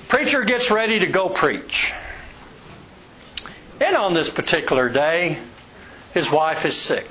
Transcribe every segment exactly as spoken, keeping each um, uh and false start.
Preacher gets ready to go preach. And on this particular day, his wife is sick.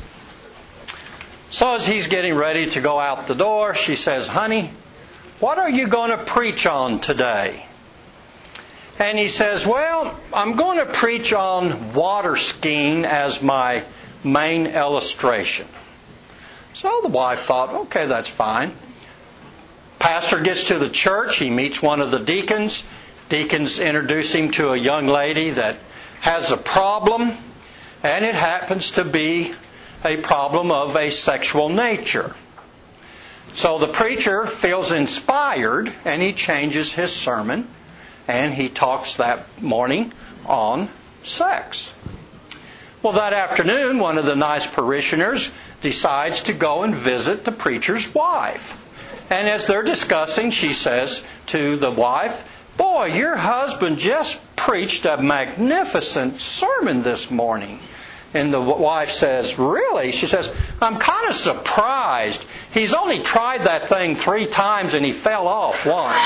So as he's getting ready to go out the door, she says, "Honey, what are you going to preach on today?" And he says, "Well, I'm going to preach on water skiing as my main illustration." So the wife thought, okay, that's fine. Pastor gets to the church. He meets one of the deacons. Deacons introduce him to a young lady that has a problem, and it happens to be a problem of a sexual nature. So the preacher feels inspired, and he changes his sermon, and he talks that morning on sex. Well, that afternoon, one of the nice parishioners decides to go and visit the preacher's wife. And as they're discussing, she says to the wife, "Boy, your husband just preached a magnificent sermon this morning." And the wife says, "Really?" She says, "I'm kind of surprised. He's only tried that thing three times and he fell off once."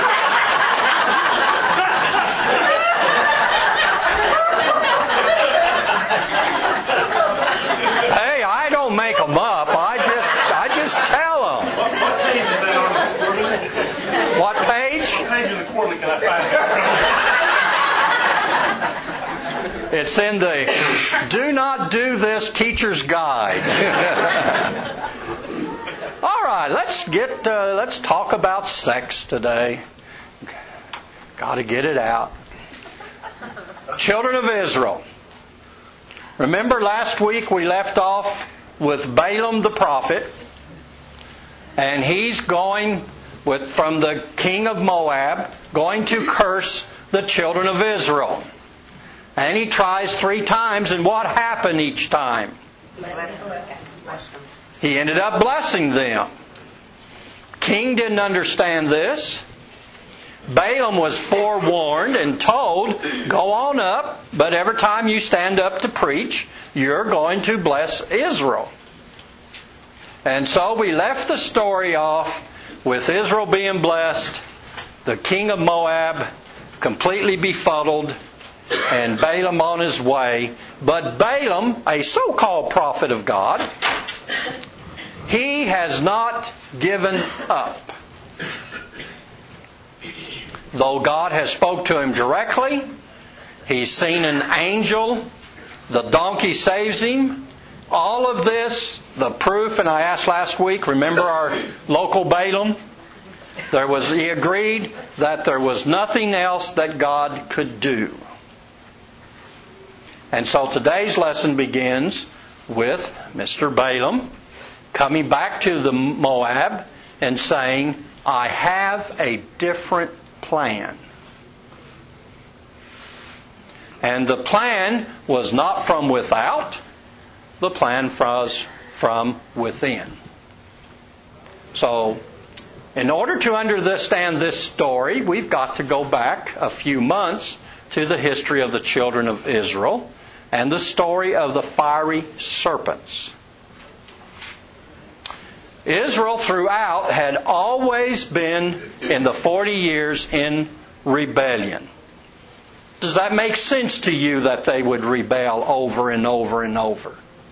Hey, I don't make them up. I just, I just tell them. What page? What page in the quarterly can I find? It's in the Do Not Do This Teacher's Guide. All right, let's get uh, let's talk about sex today. Got to get it out. Children of Israel. Remember last week we left off with Balaam the prophet, and he's going with from the king of Moab, going to curse the children of Israel. And he tries three times, and what happened each time? He ended up blessing them. King didn't understand this. Balaam was forewarned and told, "Go on up, but every time you stand up to preach, you're going to bless Israel." And so we left the story off with Israel being blessed, the king of Moab completely befuddled, and Balaam on his way. But Balaam, a so-called prophet of God, he has not given up. Though God has spoke to him directly, he's seen an angel, the donkey saves him. All of this, the proof, and I asked last week, remember our local Balaam? There was, he agreed that there was nothing else that God could do. And so today's lesson begins with Mister Balaam coming back to the Moab and saying, "I have a different plan." And the plan was not from without, the plan was from within. So, in order to understand this story, we've got to go back a few months to the history of the children of Israel and the story of the fiery serpents. Israel throughout had always been in the forty years in rebellion. Does that make sense to you that they would rebel over and over and over?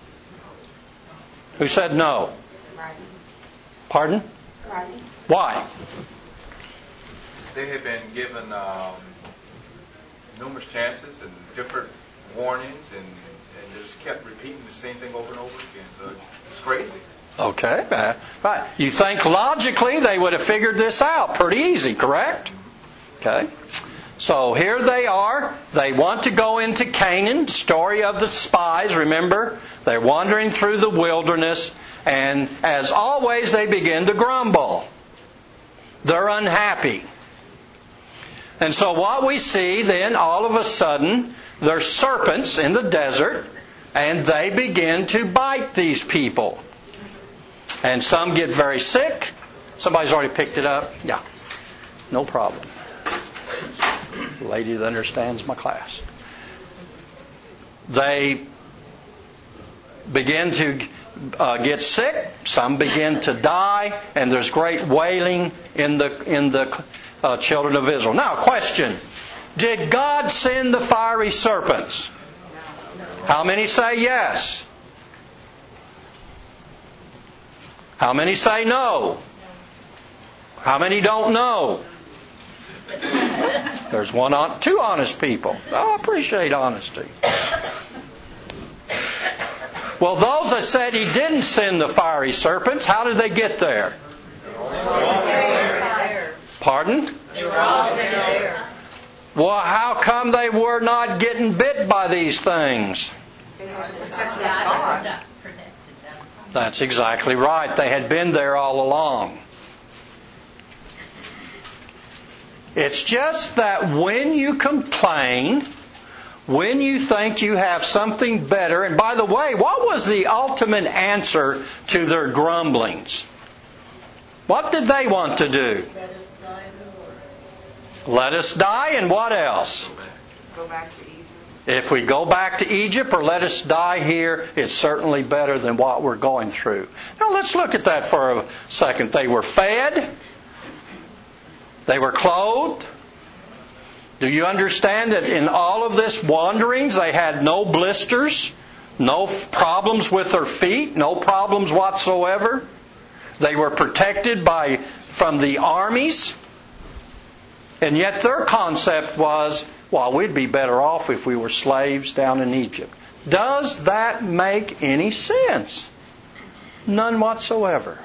Who said no? Pardon? Why? They had been given um, numerous chances and different warnings, and, and they just kept repeating the same thing over and over again. So it's crazy. Okay, uh, right. You think logically they would have figured this out pretty easy, correct? Okay. So here they are. They want to go into Canaan. Story of the spies, remember? They're wandering through the wilderness, and as always they begin to grumble. They're unhappy. And so what we see then, all of a sudden, there's serpents in the desert, and they begin to bite these people. And some get very sick. Somebody's already picked it up? Yeah. No problem. The lady that understands my class. They begin to uh, get sick, some begin to die, and there's great wailing in the in the uh, children of Israel. Now, question: did God send the fiery serpents? How many say yes? How many say no? How many don't know? There's one on, two honest people. I appreciate honesty. Well, those that said He didn't send the fiery serpents, how did they get there? Pardon? Well, how come they were not getting bit by these things? That's exactly right. They had been there all along. It's just that when you complain, when you think you have something better, and by the way, what was the ultimate answer to their grumblings? What did they want to do? Let us die in the Lord. Let us die, and what else? Go back to Egypt. If we go back to Egypt or let us die here, it's certainly better than what we're going through. Now let's look at that for a second. They were fed. They were clothed. Do you understand that in all of this wanderings, they had no blisters, no problems with their feet, no problems whatsoever? They were protected by from the armies. And yet their concept was, well, we'd be better off if we were slaves down in Egypt. Does that make any sense? None whatsoever.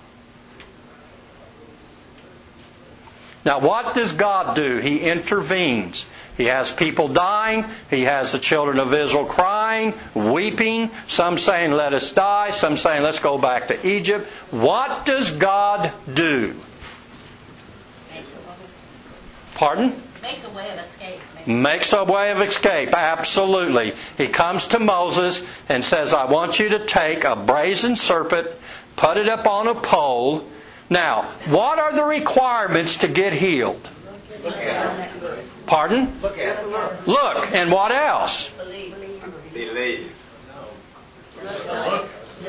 Now, what does God do? He intervenes. He has people dying. He has the children of Israel crying, weeping. Some saying, let us die. Some saying, let's go back to Egypt. What does God do? Pardon? Makes a way of escape. Makes a way of escape, absolutely. He comes to Moses and says, I want you to take a brazen serpent, put it up on a pole. Now, what are the requirements to get healed? Look at it. Pardon? Look at it. Look, and what else? Believe. Believe. Just look.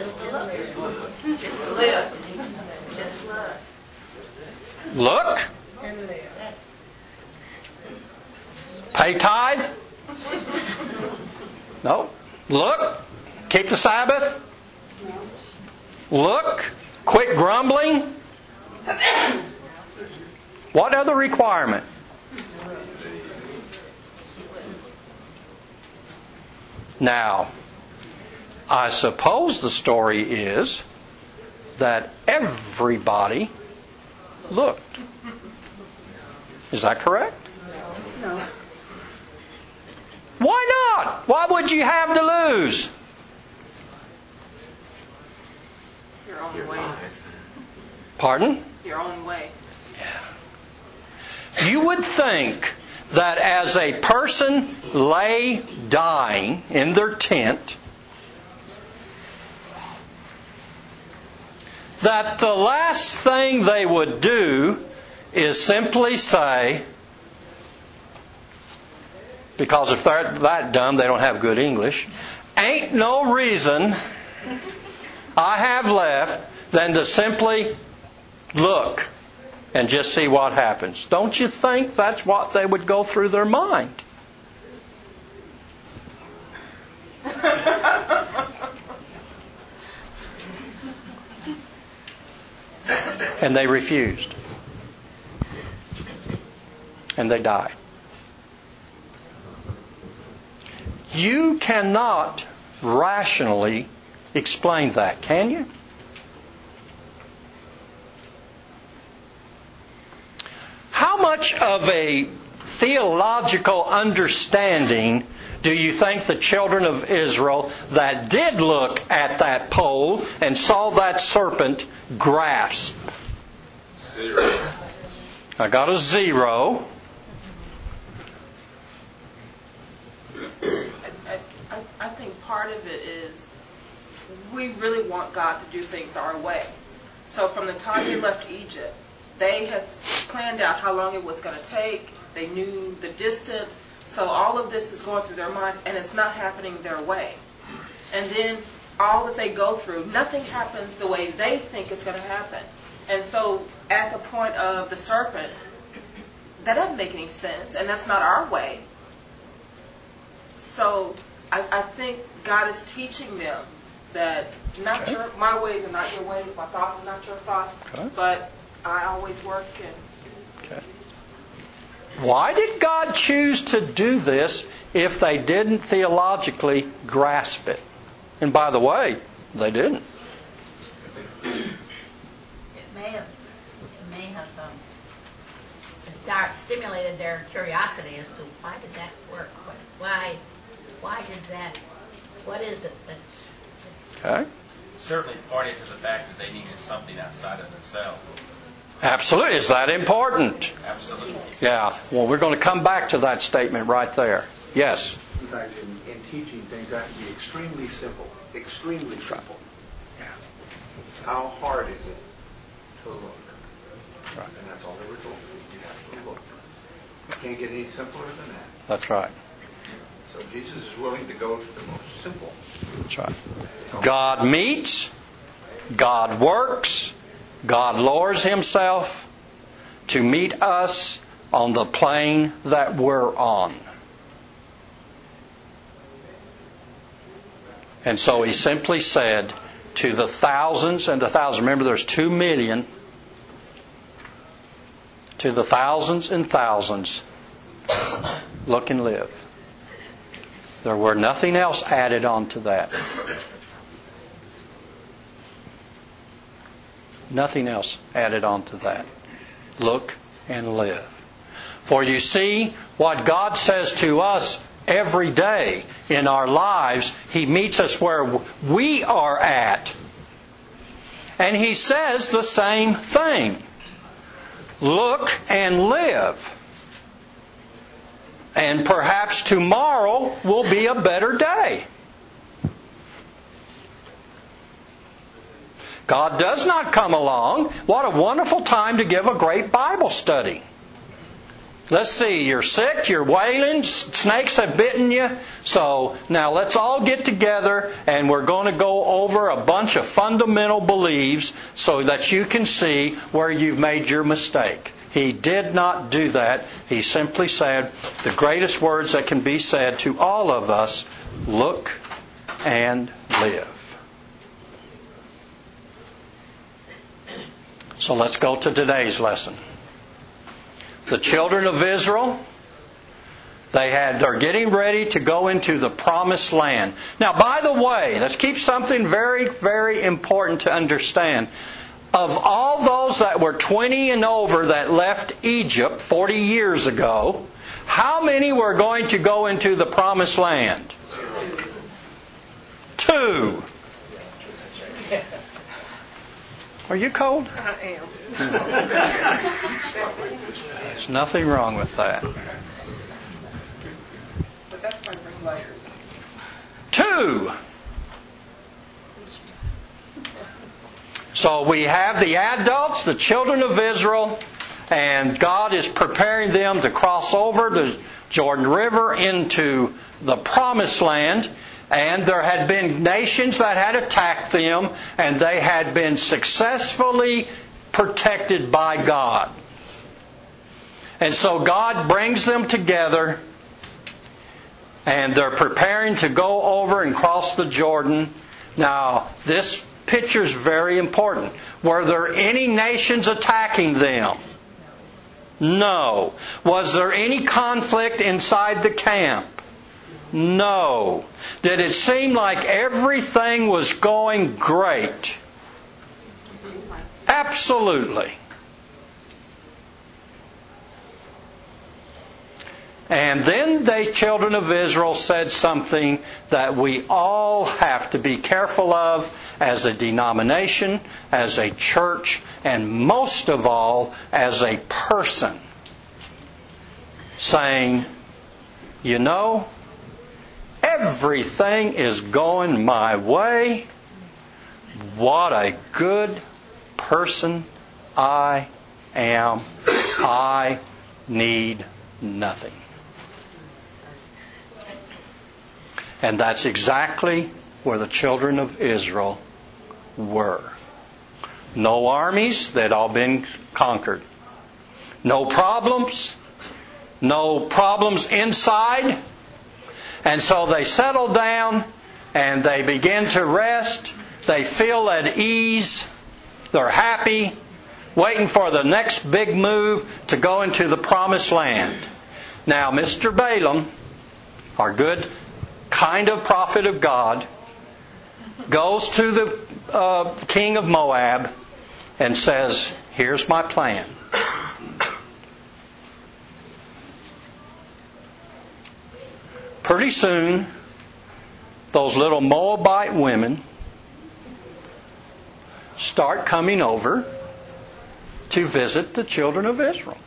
Just live. Just look. Look? And live. Pay tithe? No. Look? Keep the Sabbath? Look? Quit grumbling? What other requirement? Now, I suppose the story is that everybody looked. Is that correct? No. Why not? What would you have to lose? Your own way. Pardon? Your own way. You would think that as a person lay dying in their tent, that the last thing they would do is simply say, because if they're that dumb, they don't have good English, ain't no reason I have left than to simply look and just see what happens. Don't you think that's what they would go through their mind? And they refused. And they died. You cannot rationally explain that, can you? How much of a theological understanding do you think the children of Israel that did look at that pole and saw that serpent grasp? Zero. I got a zero. I, I, I think part of it is we really want God to do things our way. So from the time they left Egypt, they had planned out how long it was going to take. They knew the distance. So all of this is going through their minds, and it's not happening their way. And then all that they go through, nothing happens the way they think it's going to happen. And so at the point of the serpents, that doesn't make any sense, and that's not our way. So I, I think God is teaching them that not Okay. your my ways are not your ways, my thoughts are not your thoughts, Okay. but I always work and Okay. Why did God choose to do this if they didn't theologically grasp it? And by the way, they didn't. It may have, it may have um, dar- stimulated their curiosity as to why did that work? What, why, why did that? What is it that? Okay. Certainly pointing to the fact that they needed something outside of themselves. Absolutely. Is that important? Absolutely. Yeah. Well, we're going to come back to that statement right there. Yes. In fact, in, in teaching things have to be extremely simple. Extremely simple. Yeah. How hard is it to look? That's right. And that's all they were told. You have to look. You can't get any simpler than that. That's right. So Jesus is willing to go to the most simple. That's right. God meets, God works, God lowers Himself to meet us on the plane that we're on. And so He simply said to the thousands and the thousands, remember there's two million, to the thousands and thousands, look and live. There were nothing else added on to that. Nothing else added on to that. Look and live. For you see, what God says to us every day in our lives, He meets us where we are at. And He says the same thing. Look and live. And perhaps tomorrow will be a better day. God does not come along. What a wonderful time to give a great Bible study. Let's see, you're sick, you're wailing, snakes have bitten you. So now let's all get together and we're going to go over a bunch of fundamental beliefs so that you can see where you've made your mistake. He did not do that. He simply said the greatest words that can be said to all of us, look and live. So let's go to today's lesson. The children of Israel, they had, they're getting ready to go into the promised land. Now, by the way, let's keep something very, very important to understand. Of all those that were twenty and over that left Egypt forty years ago, how many were going to go into the promised land? Two. Are you cold? I am. There's nothing wrong with that. But that's my ring layers. Two. So we have the adults, the children of Israel, and God is preparing them to cross over the Jordan River into the promised land. And there had been nations that had attacked them, and they had been successfully protected by God. And so God brings them together, and they're preparing to go over and cross the Jordan. Now, this picture is very important. Were there any nations attacking them? No. Was there any conflict inside the camp? No. Did it seem like everything was going great? Absolutely. And then the children of Israel said something that we all have to be careful of as a denomination, as a church, and most of all as a person. Saying, you know, everything is going my way. What a good person I am. I need nothing. And that's exactly where the children of Israel were. No armies, they'd all been conquered. No problems, no problems inside. And so they settle down and they begin to rest. They feel at ease. They're happy, waiting for the next big move to go into the promised land. Now, Mister Balaam, our good kind of prophet of God, goes to the uh, king of Moab and says, here's my plan. Pretty soon, those little Moabite women start coming over to visit the children of Israel.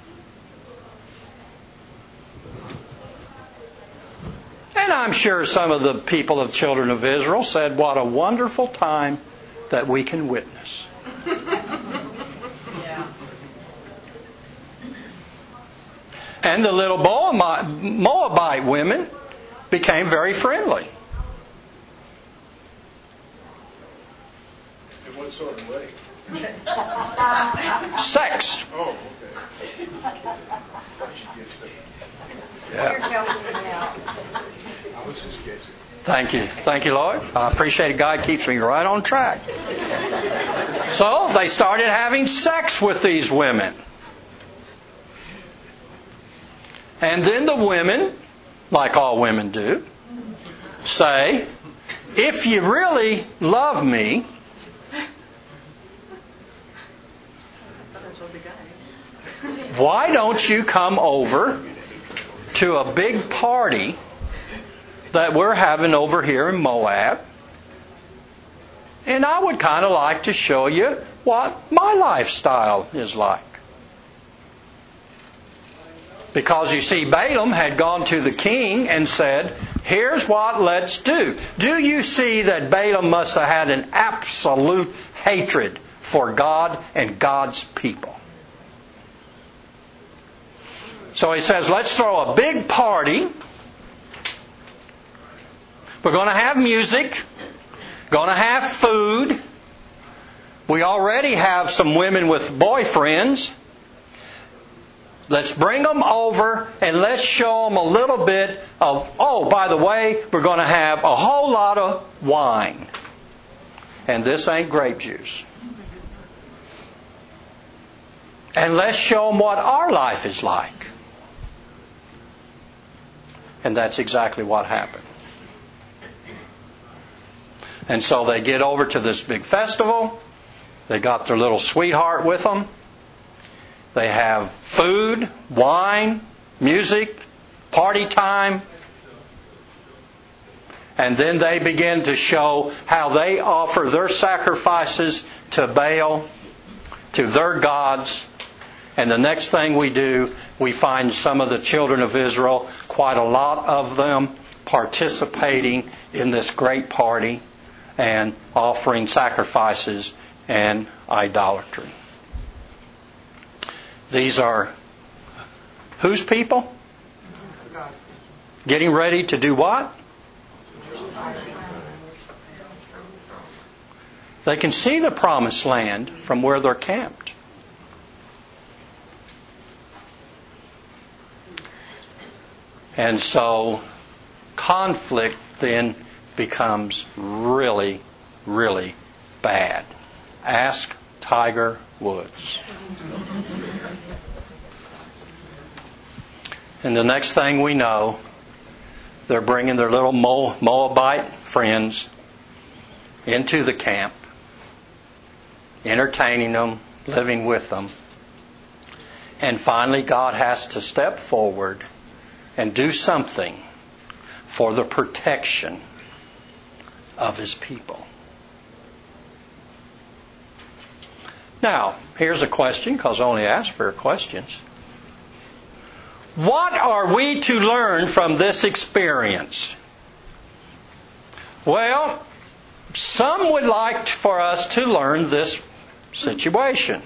And I'm sure some of the people of the children of Israel said, what a wonderful time that we can witness. Yeah. And the little Moabite women became very friendly. In what sort of way? Sex. Oh, okay. I should guess that. You're helping me out. I was just guessing. Thank you. Thank you, Lord. I appreciate it. God keeps me right on track. So they started having sex with these women. And then the women, like all women do, say, if you really love me, why don't you come over to a big party that we're having over here in Moab? And I would kind of like to show you what my lifestyle is like. Because you see, Balaam had gone to the king and said, here's what let's do. Do you see that Balaam must have had an absolute hatred for God and God's people? So he says, let's throw a big party. We're going to have music. Going to have food. We already have some women with boyfriends. Let's bring them over and let's show them a little bit of, oh, by the way, we're going to have a whole lot of wine. And this ain't grape juice. And let's show them what our life is like. And that's exactly what happened. And so they get over to this big festival. They got their little sweetheart with them. They have food, wine, music, party time. And then they begin to show how they offer their sacrifices to Baal, to their gods. And the next thing we do, we find some of the children of Israel, quite a lot of them, participating in this great party and offering sacrifices and idolatry. These are whose people? Getting ready to do what? They can see the promised land from where they're camped. And so conflict then becomes really, really bad. Ask Tiger Woods. And the next thing we know, they're bringing their little Moabite friends into the camp, entertaining them, living with them. And finally, God has to step forward and do something for the protection of His people. Now, here's a question, because I only ask for questions. What are we to learn from this experience? Well, some would like for us to learn this situation.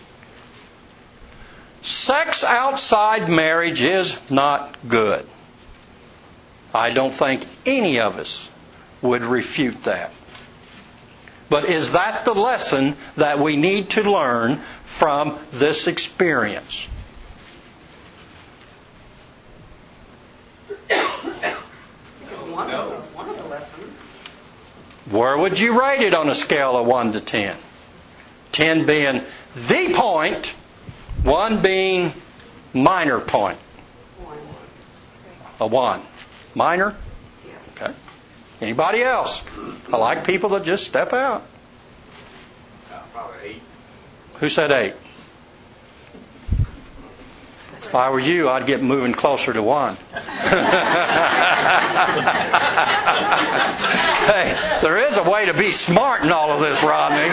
Sex outside marriage is not good. I don't think any of us would refute that. But is that the lesson that we need to learn from this experience? It's one, No. it's one of the lessons. Where would you rate it on a scale of one to ten? ten being the point, one being minor point. One. A one. Minor? Yes. Okay. Anybody else? I like people that just step out. Uh, probably eight. Who said eight? If I were you, I'd get moving closer to one. Hey, there is a way to be smart in all of this, Rodney.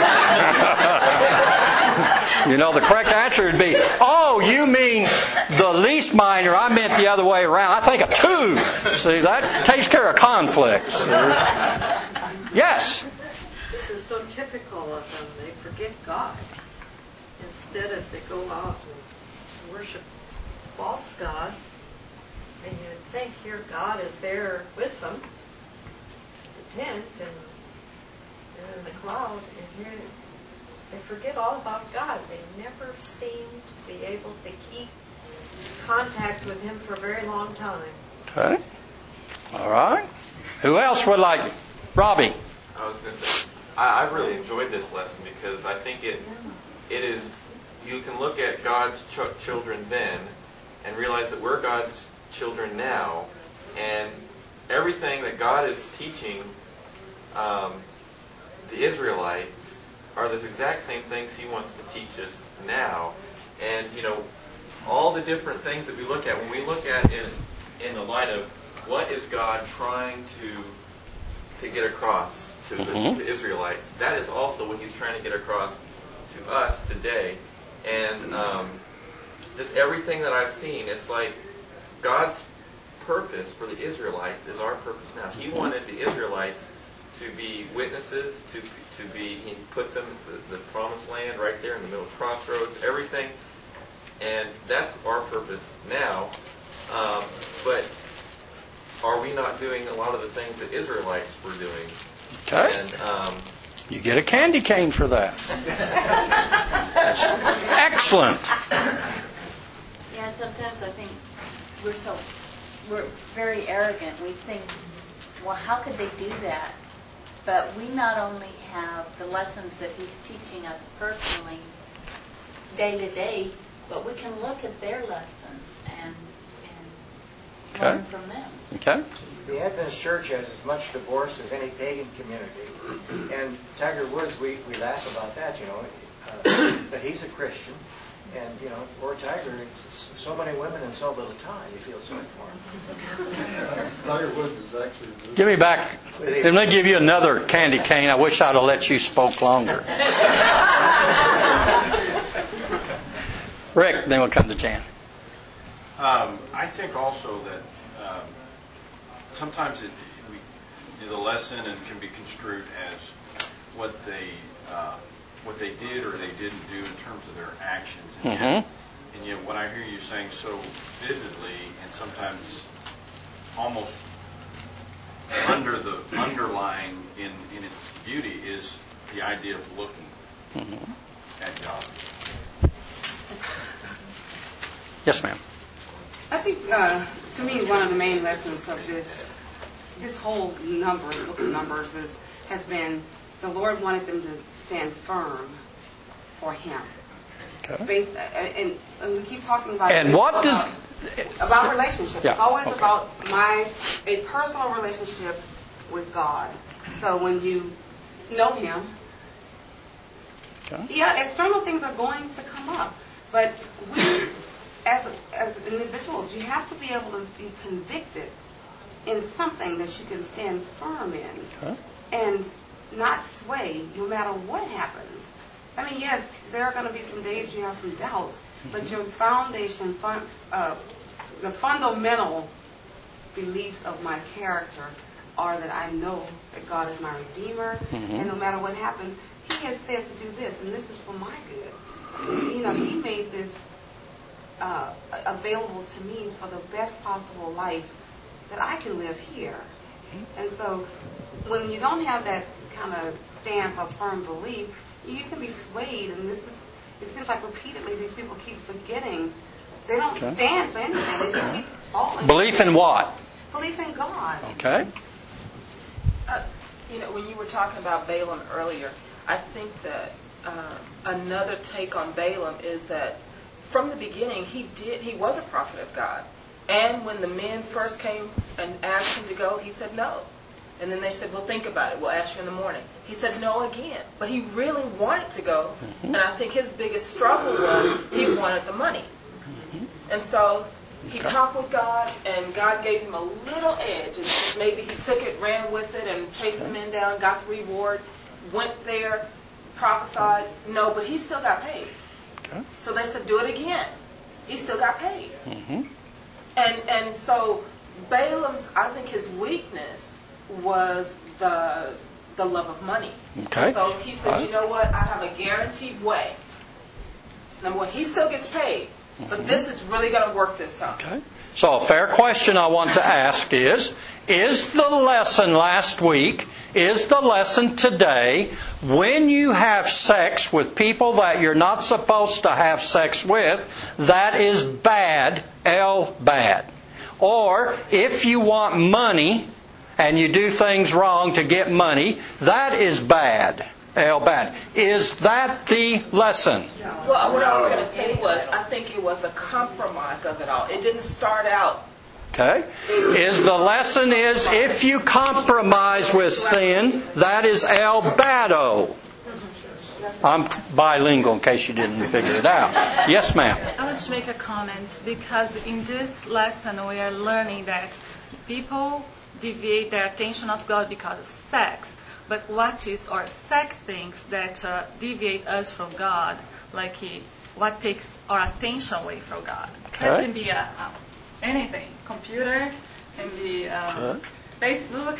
You know, the correct answer would be, oh, you mean the least minor. I meant the other way around. I think a two. See, that takes care of conflicts. Yes? This is so typical of them. They forget God. Instead of they go out and worship false gods, and you think here God is there with them, the tent and, and in the cloud, and here they forget all about God. They never seem to be able to keep contact with Him for a very long time. Okay. All right. Who else would like? Robbie. I was going to say, I, I really enjoyed this lesson because I think it it is, you can look at God's ch- children then and realize that we're God's children now, and everything that God is teaching um, the Israelites are the exact same things He wants to teach us now. And, you know, all the different things that we look at, when we look at it in the light of what is God trying to to get across to the Mm-hmm. to Israelites, that is also what He's trying to get across to us today. And um, just everything that I've seen, it's like God's purpose for the Israelites is our purpose now. He wanted the Israelites to be witnesses, to to be, He put them the, the promised land right there in the middle of crossroads, everything, and that's our purpose now. Um, but are we not doing a lot of the things that Israelites were doing? Okay. And um, You get a candy cane for that. Excellent. Yeah, sometimes I think we're so, we're very arrogant. We think, well, how could they do that? But we not only have the lessons that He's teaching us personally, day to day, but we can look at their lessons and, and Okay. learn from them. Okay. The Adventist Church has as much divorce as any pagan community. And Tiger Woods, we, we laugh about that, you know. Uh, but he's a Christian. And, you know, poor Tiger, it's so many women and so little time. You feel sorry for him. Tiger Woods is actually... Give me back. Let me give you another candy cane. I wish I'd have let you spoke longer. Rick, then we'll come to Jan. Um, I think also that um, sometimes it, we, the lesson and can be construed as what they uh, what they did or they didn't do in terms of their actions. And, Mm-hmm. yet, and yet what I hear you saying so vividly and sometimes almost under the underlying in, in its beauty is the idea of looking Mm-hmm. at God. Yes, ma'am. I think, uh, to me, one of the main lessons of this this whole number, book of Numbers, is has been the Lord wanted them to stand firm for Him. Okay. Based, and, and we keep talking about And what does about, about relationship. Yeah, It's always okay. about my a personal relationship with God. So when you know Him, Okay. yeah, external things are going to come up, but we, as as individuals, you have to be able to be convicted in something that you can stand firm in, Okay. and not sway no matter what happens. I mean, yes, there are going to be some days you have some doubts, but your foundation, fun, uh, the fundamental beliefs of my character are that I know that God is my Redeemer, Mhm. and no matter what happens, He has said to do this, and this is for my good. You know, He made this uh, available to me for the best possible life that I can live here. And so when you don't have that kind of stance or firm belief, you can be swayed. And this is, it seems like repeatedly these people keep forgetting. They don't Okay. stand for anything. They just keep falling. Belief in what? Belief in God. Okay. Uh, you know, when you were talking about Balaam earlier, I think that uh, another take on Balaam is that from the beginning he did he was a prophet of God, and when the men first came and asked him to go, he said no. And then they said, well, think about it. We'll ask you in the morning. He said no again. But he really wanted to go. And I think his biggest struggle was he wanted the money. And so he talked with God, and God gave him a little edge. And maybe he took it, ran with it, and chased the men down, got the reward, went there, prophesied. No, but he still got paid. Okay. So they said, do it again. He still got paid. Mm-hmm. And and so Balaam's, I think his weakness was the the love of money. Okay. So he said, Right. you know what? I have a guaranteed way. Number one, he still gets paid, but Mm-hmm. this is really going to work this time. Okay. So a fair question I want to ask is, is the lesson last week, is the lesson today, when you have sex with people that you're not supposed to have sex with, that is bad, L bad. Or if you want money and you do things wrong to get money, that is bad, L bad. Is that the lesson? Well, what I was going to say was, I think it was the compromise of it all. It didn't start out. Okay? Is the lesson is if you compromise with sin, that is el bado. I'm bilingual in case you didn't figure it out. Yes, ma'am. I want to make a comment because in this lesson we are learning that people deviate their attention of God because of sex. But what is or sex things that uh, deviate us from God? Like uh, what takes our attention away from God? Okay. That can be uh, uh, anything. Computer, can be um, Okay. Facebook,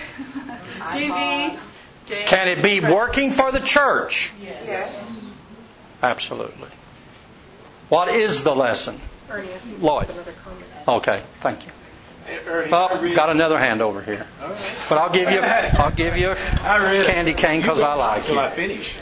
T V. Games. Can it be working for the church? Yes. Absolutely. What is the lesson? Ernie, I think Lloyd. another comment. Okay, thank you. Ernie, Oh, I read- got another hand over here. But I'll give you, I'll give you a I read candy cane because I like until you. I finish.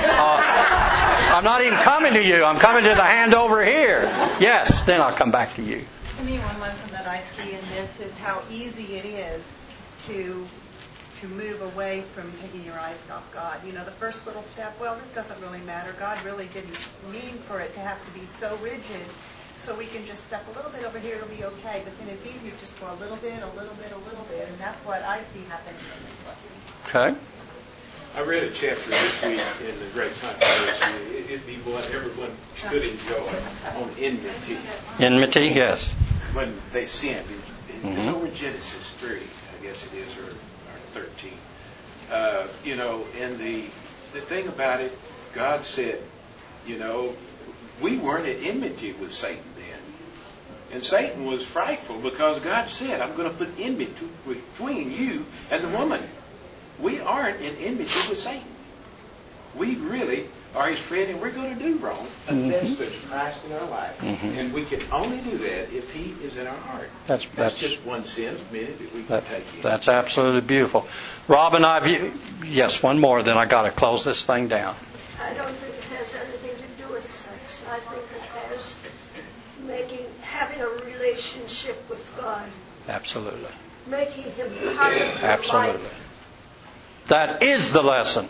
Uh, I'm not even coming to you. I'm coming to the hand over here. Yes, then I'll come back to you. To me, one lesson that I see in this is how easy it is to to move away from taking your eyes off God. You know, the first little step, well, this doesn't really matter. God really didn't mean for it to have to be so rigid. So we can just step a little bit over here, it'll be okay. But then it's easier just for a little bit, a little bit, a little bit. And that's what I see happening in this lesson. Okay. I read a chapter this week in the Great Controversy. It'd be one everyone should enjoy on enmity. Enmity, yes. When they sinned. It, it was Mhm. over Genesis three, I guess it is, or, or thirteen. Uh, you know, and the the thing about it, God said, you know, we weren't at enmity with Satan then. And Satan was frightful because God said, I'm going to put enmity between you and the woman. We aren't in enmity with Satan. We really are his friend, and we're going to do wrong unless Mhm. there's Christ in our life. Mhm. And we can only do that if he is in our heart. That's- That's, that's- just one sin of many that we can That, take in. that's absolutely beautiful. Rob and I, view, yes, one more, then I got to close this thing down. I don't think it has anything to do with sex. I think it has making, having a relationship with God, Absolutely. making Him part of your Absolutely. life. That is the lesson.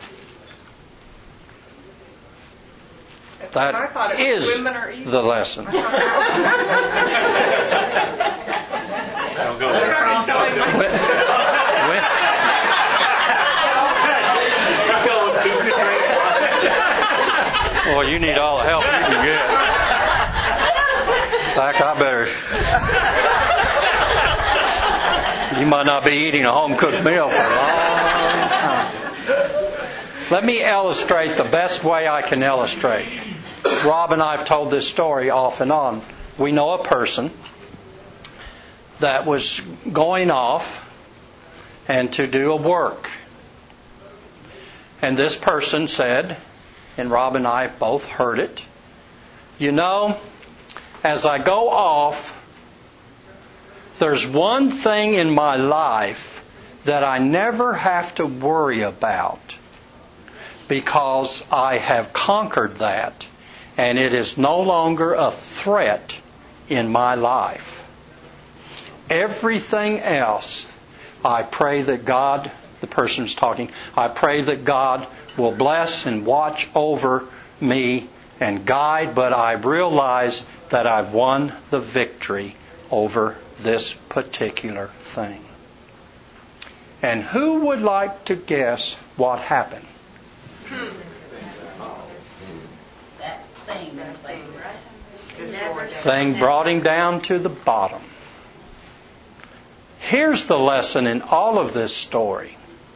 And I thought That it- is women are equal. the lesson. Don't go there. Don't go there. Well, you need all the help you can get. In fact, I better. You might not be eating a home cooked meal for a long time. Let me illustrate the best way I can illustrate. Rob and I have told this story off and on. We know a person that was going off and to do a work. And this person said, and Rob and I both heard it, you know, as I go off, there's one thing in my life that I never have to worry about because I have conquered that and it is no longer a threat in my life. Everything else, I pray that God, the person who's talking, I pray that God will bless and watch over me and guide, but I realize that I've won the victory over this particular thing. And who would like to guess what happened? That thing, that thing, right? Thing brought him down to the bottom. Here's the lesson in all of this story.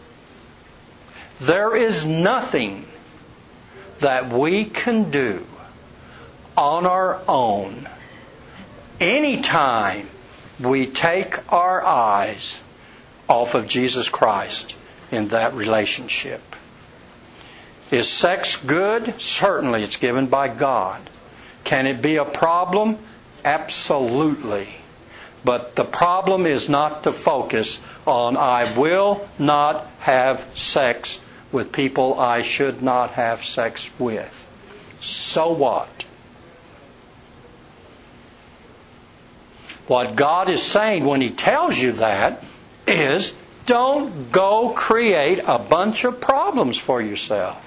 There is nothing that we can do on our own anytime we take our eyes off of Jesus Christ in that relationship. Is sex good? Certainly, it's given by God. Can it be a problem? Absolutely. But the problem is not to focus on I will not have sex with people I should not have sex with. So what? What God is saying when He tells you that is don't go create a bunch of problems for yourself.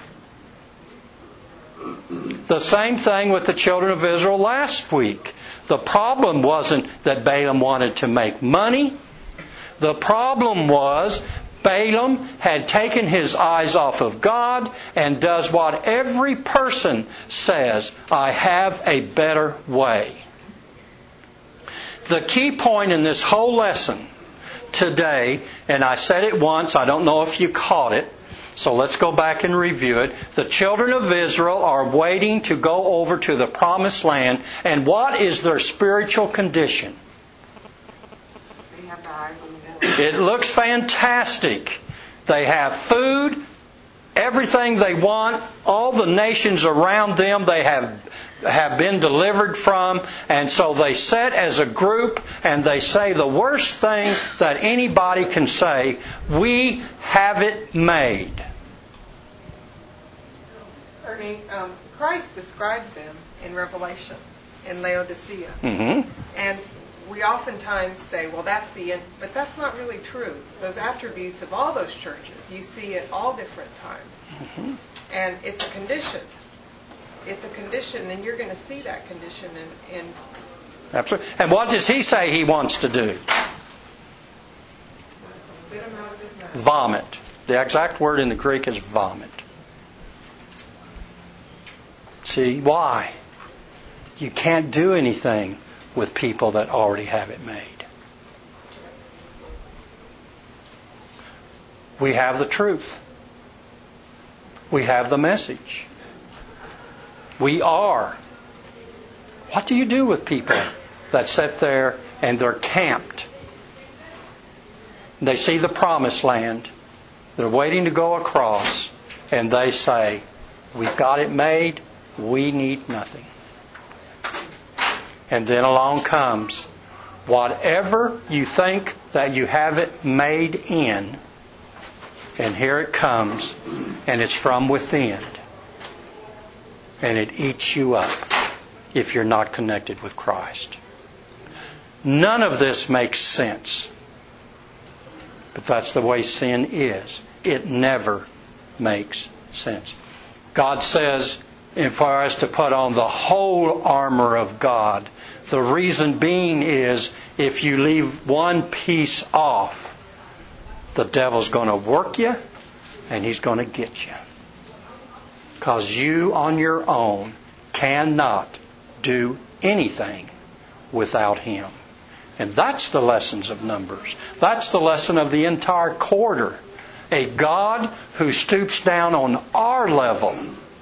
The same thing with the children of Israel last week. The problem wasn't that Balaam wanted to make money. The problem was Balaam had taken his eyes off of God and does what every person says, I have a better way. The key point in this whole lesson today, and I said it once, I don't know if you caught it, so let's go back and review it. The children of Israel are waiting to go over to the promised land, and what is their spiritual condition? They have their eyes on the water. It looks fantastic. They have food, everything they want, all the nations around them they have have been delivered from, and so they sit as a group and they say the worst thing that anybody can say, we have it made. Ernie, um, Christ describes them in Revelation, in Laodicea. Mm-hmm. And we oftentimes say, well, that's the end, but that's not really true. Those attributes of all those churches, you see at all different times. Mm-hmm. And it's a condition. It's a condition, and you're going to see that condition in, in... Absolutely. And what does He say He wants to do? Spit them out of His mouth. Vomit. The exact word in the Greek is vomit. See, why? You can't do anything with people that already have it made. We have the truth. We have the message. We are. What do you do with people that sit there and they're camped? They see the promised land. They're waiting to go across. And they say, we've got it made. We need nothing. And then along comes whatever you think that you have it made in. And here it comes. And it's from within. And it eats you up if you're not connected with Christ. None of this makes sense. But that's the way sin is. It never makes sense. God says, for us to put on the whole armor of God. The reason being is, if you leave one piece off, the devil's going to work you and he's going to get you. Because you on your own cannot do anything without Him. And that's the lessons of Numbers. That's the lesson of the entire quarter. A God who stoops down on our level.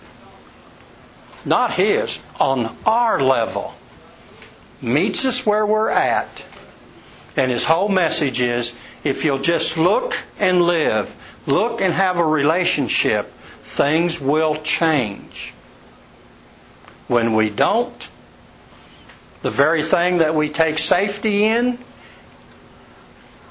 Not His, on our level. Meets us where we're at. And His whole message is, if you'll just look and live, look and have a relationship, things will change. When we don't, the very thing that we take safety in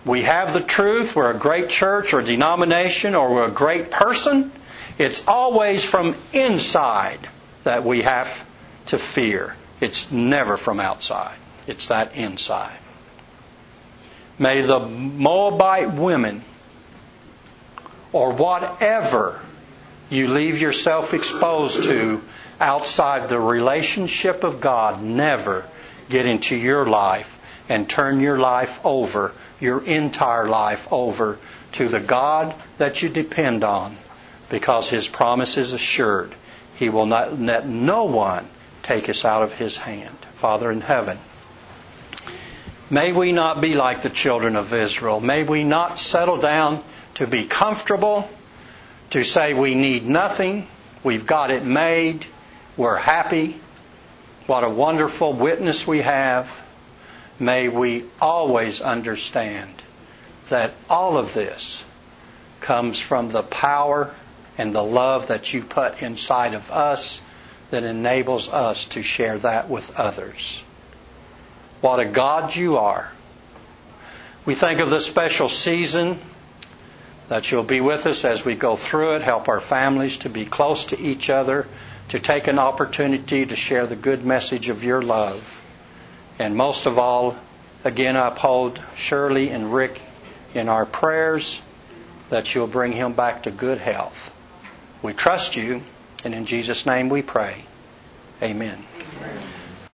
we have the truth, we're a great church or denomination, or we're a great person, it's always from inside that we have to fear. It's never from outside. It's that inside. May the Moabite women, or whatever you leave yourself exposed to outside the relationship of God, never get into your life and turn your life over, your entire life over, to the God that you depend on, because His promise is assured. He will not let no one take us out of His hand. Father in heaven, may we not be like the children of Israel. May we not settle down to be comfortable, to say we need nothing, we've got it made, we're happy. What a wonderful witness we have. May we always understand that all of this comes from the power and the love that you put inside of us that enables us to share that with others. What a God you are. We think of this special season, that you'll be with us as we go through it, help our families to be close to each other, to take an opportunity to share the good message of your love. And most of all, again, uphold Shirley and Rick in our prayers, that you'll bring him back to good health. We trust you, and in Jesus' name we pray. Amen.